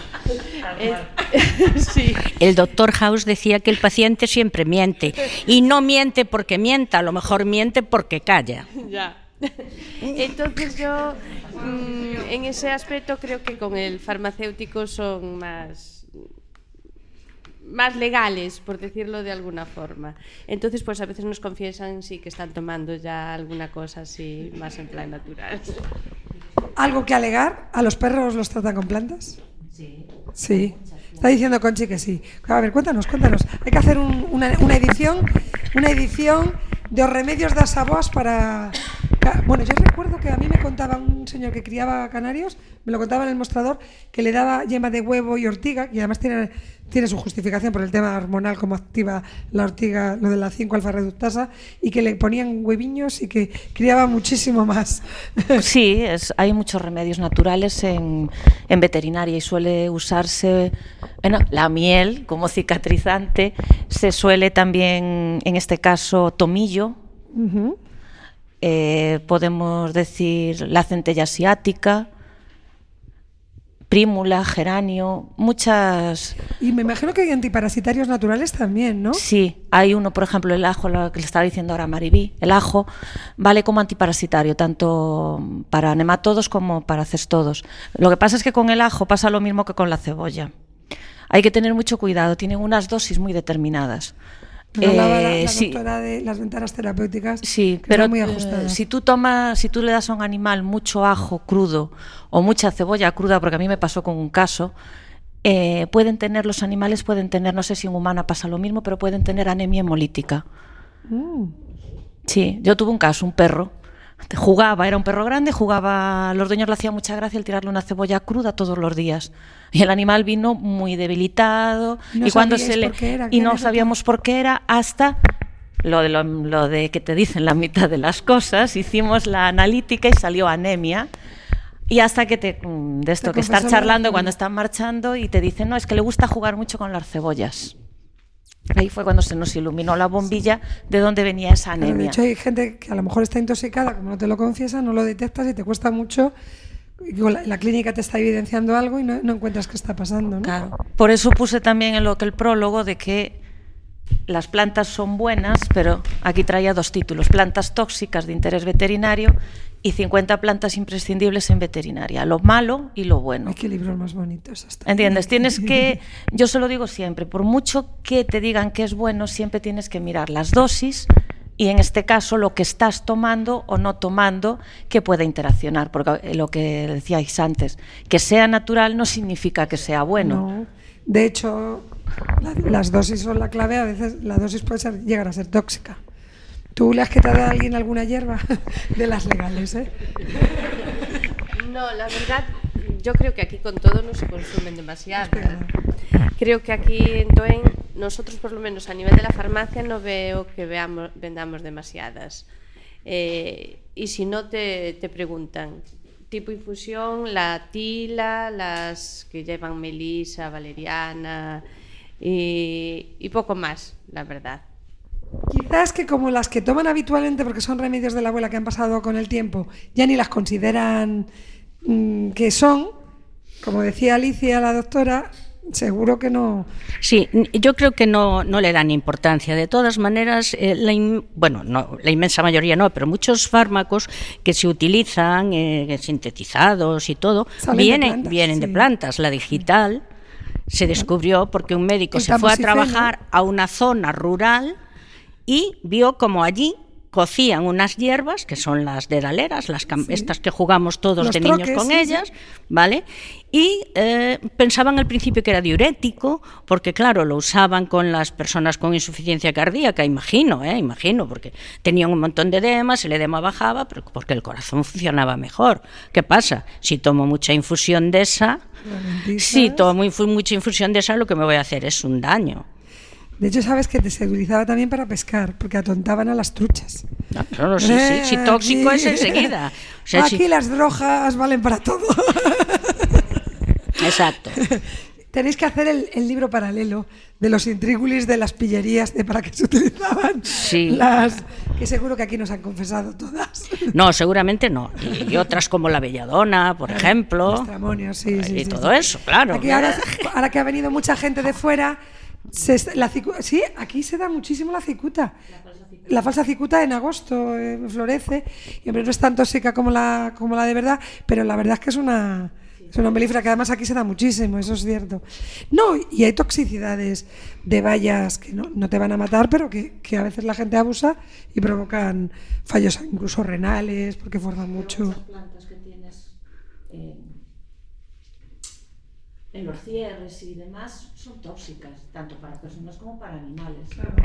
Es, sí. El doctor House decía que el paciente siempre miente y no miente porque mienta, a lo mejor miente porque calla. Ya. Entonces yo mmm, en ese aspecto creo que con el farmacéutico son más más legales, por decirlo de alguna forma. Entonces pues a veces nos confiesan sí que están tomando ya alguna cosa así más en plan natural. ¿Algo que alegar? ¿A los perros los tratan con plantas? Sí. Sí. Está diciendo Conchi que sí. A ver, cuéntanos, cuéntanos. Hay que hacer un, una, una edición, una edición de los remedios das avoas para... Bueno, yo recuerdo que a mí me contaba un señor que criaba canarios, me lo contaba en el mostrador, que le daba yema de huevo y ortiga, y además tiene, tiene su justificación por el tema hormonal, cómo activa la ortiga, lo de la cinco alfa reductasa, y que le ponían hueviños y que criaba muchísimo más. Sí, es, hay muchos remedios naturales en, en veterinaria y suele usarse, bueno, la miel como cicatrizante, se suele también, en este caso, tomillo. Uh-huh. Eh, podemos decir la centella asiática, prímula, geranio, muchas... Y me imagino que hay antiparasitarios naturales también, ¿no? Sí, hay uno, por ejemplo, el ajo, lo que le estaba diciendo ahora a Maribí, el ajo vale como antiparasitario, tanto para nematodos como para cestodos. Lo que pasa es que con el ajo pasa lo mismo que con la cebolla. Hay que tener mucho cuidado, tienen unas dosis muy determinadas. Nos hablaba la, la Eh, sí. doctora de las ventanas terapéuticas, Sí, que pero están muy eh, ajustadas. si tú tomas, si tú le das a un animal mucho ajo crudo o mucha cebolla cruda, porque a mí me pasó con un caso, eh, pueden tener, los animales pueden tener, no sé si en humana pasa lo mismo, pero pueden tener anemia hemolítica. Mm. Sí, yo tuve un caso, un perro, jugaba, era un perro grande, jugaba, los dueños le hacían mucha gracia el tirarle una cebolla cruda todos los días. Y el animal vino muy debilitado No y cuando sabíais se le por qué era, y qué no era. sabíamos por qué era hasta lo de, lo, lo de que te dicen la mitad de las cosas, hicimos la analítica y salió anemia. Y hasta que te, de esto Te que estar confesó la charlando anemia. cuando están marchando y te dicen, no, es que le gusta jugar mucho con las cebollas. Ahí fue cuando se nos iluminó la bombilla de dónde venía esa Pero de anemia. hecho hay gente que a lo mejor está intoxicada, como no te lo confiesa, no lo detectas y te cuesta mucho la, la clínica te está evidenciando algo y no, no encuentras qué está pasando, ¿no? Claro. Por eso puse también en lo que el prólogo de que las plantas son buenas, pero aquí traía dos títulos: plantas tóxicas de interés veterinario y cincuenta plantas imprescindibles en veterinaria, lo malo y lo bueno. Ay, qué libros más bonitos. Hasta ¿Entiendes? Tienes que, yo se lo digo siempre, por mucho que te digan que es bueno, siempre tienes que mirar las dosis y en este caso lo que estás tomando o no tomando que pueda interaccionar, porque lo que decíais antes, que sea natural no significa que sea bueno. No. De hecho, la, las dosis son la clave, a veces la dosis puede ser, llegar a ser tóxica. ¿Tú le has quitado a alguien alguna hierba? De las legales, ¿eh? No, la verdad, yo creo que aquí con todo no se consumen demasiadas. Creo que aquí en Toen, nosotros por lo menos a nivel de la farmacia no veo que veamos, vendamos demasiadas. Eh, y si no te, te preguntan, tipo infusión, la tila, las que llevan melisa, valeriana y, y poco más, la verdad. Quizás que como las que toman habitualmente, porque son remedios de la abuela que han pasado con el tiempo, ya ni las consideran mmm, que son, como decía Alicia, la doctora, seguro que no. Sí, yo creo que no, no le dan importancia. De todas maneras, eh, la in, bueno, no, la inmensa mayoría no, pero muchos fármacos que se utilizan, eh, sintetizados y todo, Salen vienen, de plantas, vienen sí. de plantas. La digital se descubrió porque un médico se fue a trabajar a una zona rural y vio como allí cocían unas hierbas, que son las dedaleras, las sí. estas que jugamos todos Los de troques, niños con sí, ellas, sí. ¿vale? Y eh, pensaban al principio que era diurético, porque claro, lo usaban con las personas con insuficiencia cardíaca, imagino, ¿eh? imagino, porque tenían un montón de edemas, el edema bajaba, pero porque el corazón funcionaba mejor. ¿Qué pasa? Si tomo mucha infusión de esa, si tomo infu mucha infusión de esa, lo que me voy a hacer es un daño. De hecho, sabes que se utilizaba también para pescar, porque atontaban a las truchas. No, pero sí, sí, sí, tóxico aquí, es enseguida. O sea, aquí si... las drogas valen para todo. Exacto. Tenéis que hacer el, el libro paralelo de los intríngulis de las pillerías de para qué se utilizaban sí. las que seguro que aquí nos han confesado todas. No, seguramente no. Y, y otras como la belladona, por claro, ejemplo. Los tramonios, sí, sí, y sí, todo sí. eso, claro. Aquí ahora, ahora que ha venido mucha gente de fuera, se, la cicu, sí, aquí se da muchísimo la cicuta. La falsa cicuta en agosto eh, florece y hombre, no es tan tóxica como la, como la de verdad, pero la verdad es que es una, es una melífera que además aquí se da muchísimo, eso es cierto. No, y hay toxicidades de bayas que no, no te van a matar, pero que, que a veces la gente abusa y provocan fallos incluso renales porque forman mucho. Las plantas que tienes eh, en los cierres y demás son tóxicas, tanto para personas como para animales. Claro.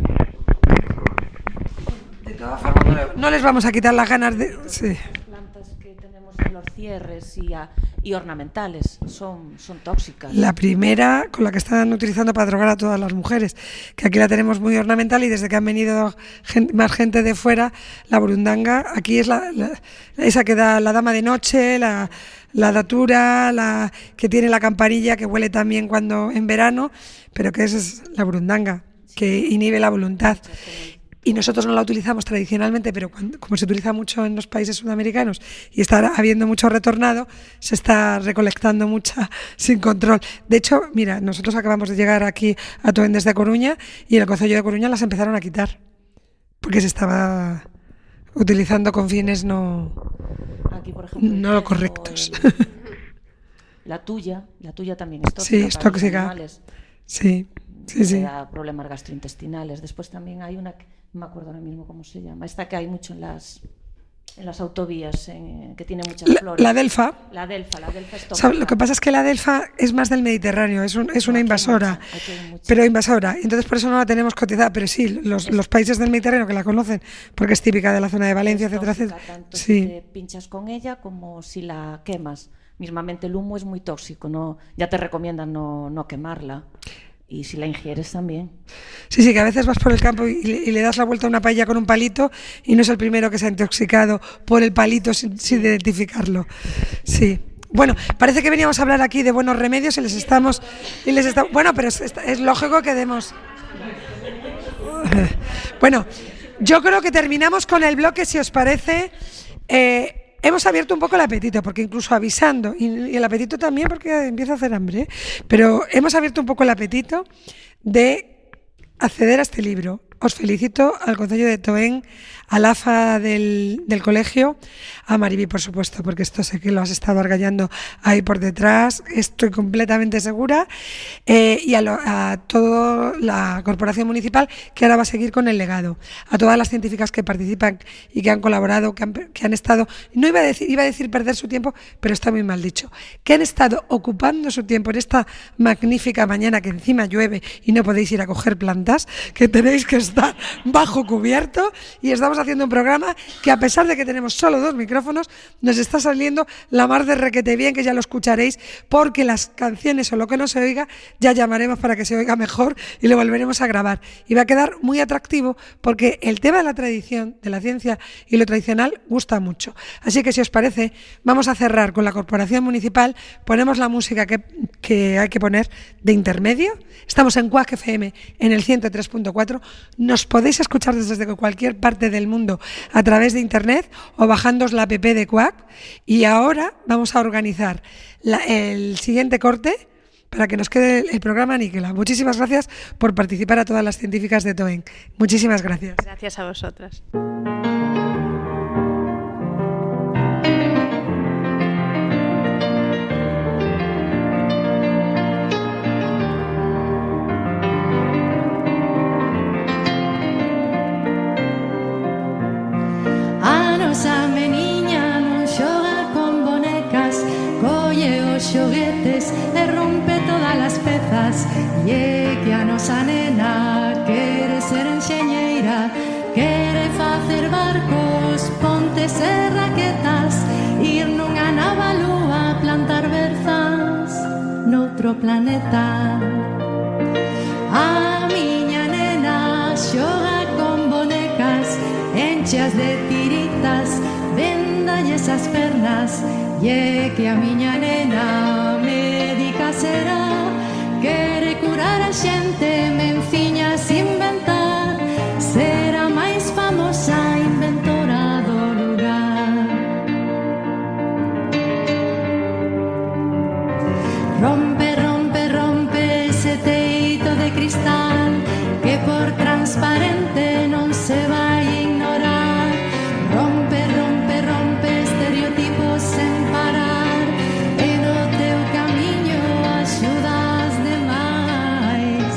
De todas formas, no les vamos a quitar las ganas de... Sí. Las plantas que tenemos en los cierres y, a, y ornamentales son, son tóxicas. La primera, con la que están utilizando para drogar a todas las mujeres, que aquí la tenemos muy ornamental y desde que han venido gente, más gente de fuera, la burundanga, aquí es la, la, esa que da la dama de noche, la, la datura, la que tiene la campanilla, que huele también cuando en verano, pero que esa es la burundanga, que inhibe la voluntad. Y nosotros no la utilizamos tradicionalmente, pero cuando, como se utiliza mucho en los países sudamericanos y está habiendo mucho retornado, se está recolectando mucha sin control. De hecho, mira, nosotros acabamos de llegar aquí a Toen desde Coruña y en el Concello de Coruña las empezaron a quitar, porque se estaba utilizando con fines no, aquí, por ejemplo, no correctos. El, la tuya, la tuya también es tóxica. Sí, es tóxica. Sí, sí, sí. Da problemas gastrointestinales. Después también hay una... no me acuerdo ahora mismo cómo se llama, esta que hay mucho en las en las autovías, en, que tiene muchas la, flores. La delfa. La delfa, la delfa es tóxica. Lo que pasa es que la delfa es más del Mediterráneo, es, un, es una invasora, pero invasora, entonces por eso no la tenemos cotizada, pero sí, los, los países del Mediterráneo que la conocen, porque es típica de la zona de Valencia, etcétera, etcétera. Tanto sí. si te pinchas con ella como si la quemas. Mismamente el humo es muy tóxico, no, ya te recomiendan no, no quemarla. Y si la ingieres también. Sí, sí, que a veces vas por el campo y le, y le das la vuelta a una paella con un palito y no es el primero que se ha intoxicado por el palito sin, sin identificarlo. Sí. Bueno, parece que veníamos a hablar aquí de buenos remedios y les estamos... Y les está, bueno, pero es, es lógico que demos... Bueno, yo creo que terminamos con el bloque, si os parece... Eh, hemos abierto un poco el apetito, porque incluso avisando, y, y el apetito también porque empieza a hacer hambre, ¿eh? Pero hemos abierto un poco el apetito de acceder a este libro. Os felicito al Concello de Toén, al A F A del, del colegio, a Mariví, por supuesto, porque esto sé que lo has estado argallando ahí por detrás, estoy completamente segura, eh, y a, lo, a toda la corporación municipal que ahora va a seguir con el legado, a todas las científicas que participan y que han colaborado, que han, que han estado, no iba a decir, iba a decir perder su tiempo, pero está muy mal dicho, que han estado ocupando su tiempo en esta magnífica mañana que encima llueve y no podéis ir a coger plantas, que tenéis que estar bajo cubierto, y estamos haciendo un programa que, a pesar de que tenemos solo dos micrófonos, nos está saliendo la mar de requete bien, que ya lo escucharéis, porque las canciones o lo que no se oiga ya llamaremos para que se oiga mejor y lo volveremos a grabar, y va a quedar muy atractivo porque el tema de la tradición, de la ciencia y lo tradicional gusta mucho. Así que, si os parece, vamos a cerrar con la corporación municipal, ponemos la música que, que hay que poner de intermedio. Estamos en Quack F M en el ciento tres punto cuatro, nos podéis escuchar desde cualquier parte del mundo a través de internet o bajándoos la app de Quack, y ahora vamos a organizar la, el siguiente corte para que nos quede el programa aniquilado. Muchísimas gracias por participar a todas las científicas de Toén. Muchísimas gracias. Gracias a vosotras. A nosa meniña non xoga con bonecas, colle os xoguetes e rompe todas as pezas. E é que a nosa nena quere ser enxeñeira, quere facer barcos, pontes e raquetas, ir nunha nova lúa, plantar berzas noutro planeta. A miña nena xoga con bonecas, encheas de tiritas, vendalles as pernas. E é que a miña nena médica será, quere curar a xente, menciñas inventar, será máis famosa inventora do lugar. Rompe, rompe, rompe ese teito de cristal, que por transparente non se vai ignorar. Rompe, rompe, rompe estereotipos sen parar, e no teu camiño axudas demais.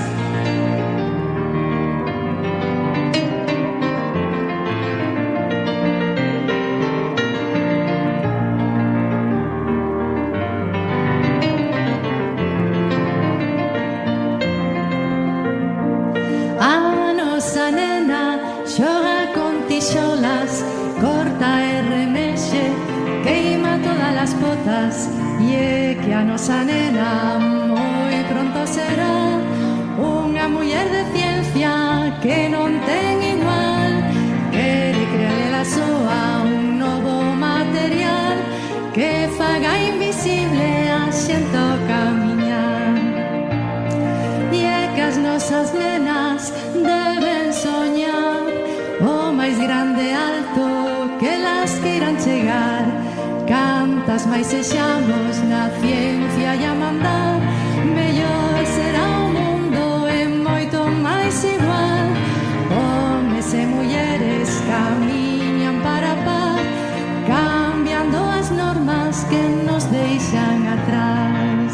A nosa nena xoga con tixolas, corta e remexe, queima todas as botas. E é que a nosa nena moi pronto será unha muller de ciencia que non ten igual, quere crear a súa un novo material que faga invisible a xente ao camiñar. E é que as nosas nenas deben soñar o máis grande alto que las queiran chegar. Cantas máis sexamos na ciencia e a mandar, mellor será o mundo e moito máis igual. Homes e mulleres camiñan para a par, cambiando as normas que nos deixan atrás.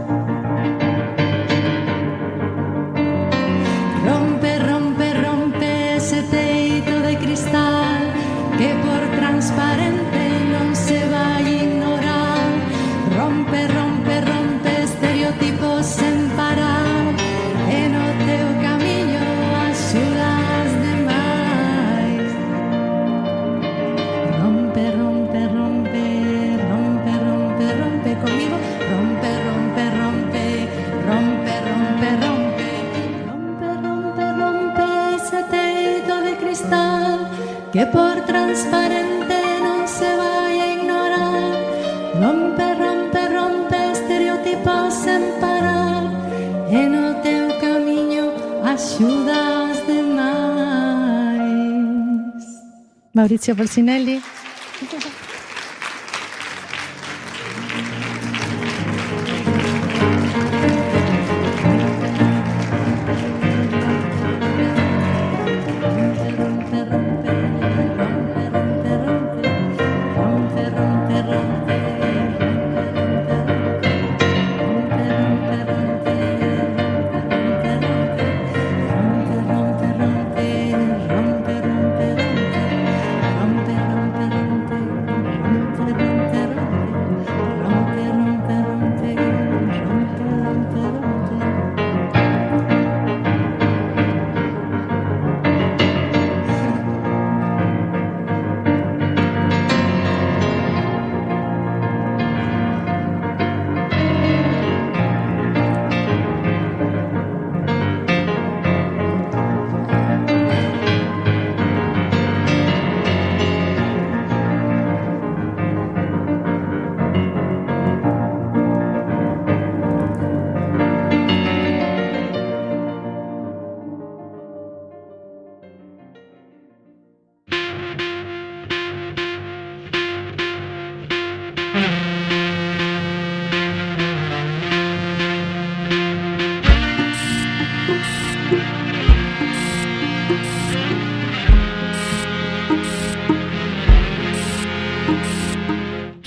Rompe, rompe, rompe ese teito de cristal, que por transparente non se vai ignorar. Rompe, rompe, rompe estereotipos sen parar, e no teu camiño axudas demais. Rompe, rompe, rompe, rompe, rompe, rompe comigo. Rompe, rompe, rompe, rompe, rompe, rompe. Rompe, rompe, rompe ese teito de cristal, que por transparente non se vai a ignorar. Rompe, rompe, rompe estereotipos sen parar, e no teu camiño axudas demais. Maurizio Polsinelli. enterrar.